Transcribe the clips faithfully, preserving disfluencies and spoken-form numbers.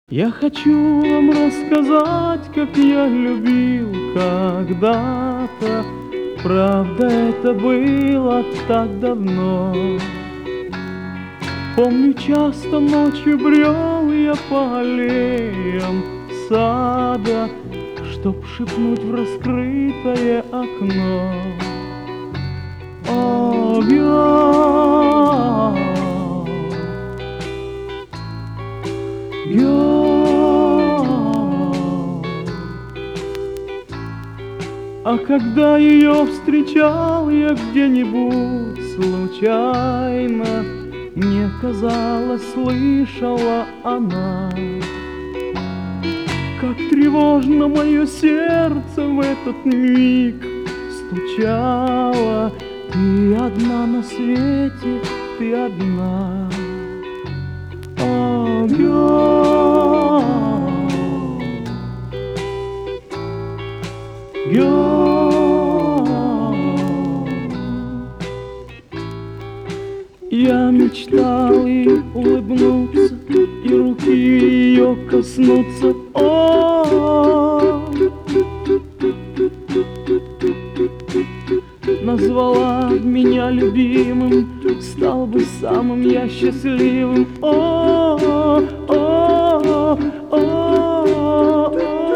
Я хочу вам рассказать, как я любил когда-то. Правда, это было так давно. Помню, часто ночью брел я по аллеям сада, чтоб шепнуть в раскрытое окно: о, girl, girl. А когда ее встречал я где-нибудь случайно, мне казалось, слышала она, как тревожно мое сердце в этот миг стучало. Ты одна на свете, ты одна. О, girl, girl. Я мечтал ей улыбнуться и руки ее коснуться. О, назвала меня любимым, стал бы самым я счастливым. О, о, о, о,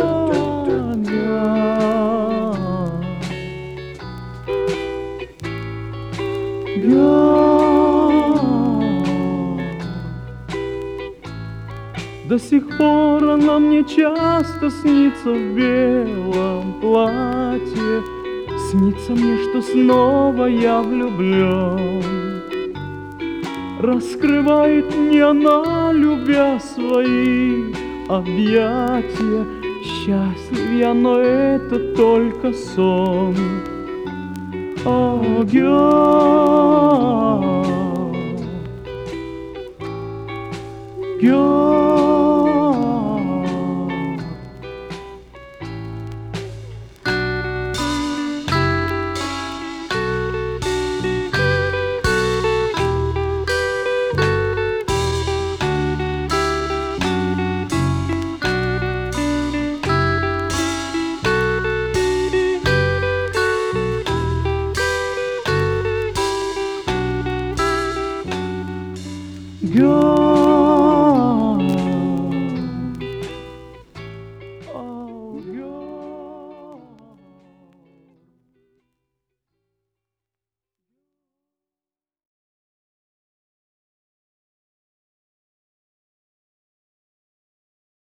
girl. До сих пор она мне часто снится в белом платье. Снится мне, что снова я влюблен. Раскрывает мне она, любя, свои объятия. Счастлив я, но это только сон. О, girl, girl.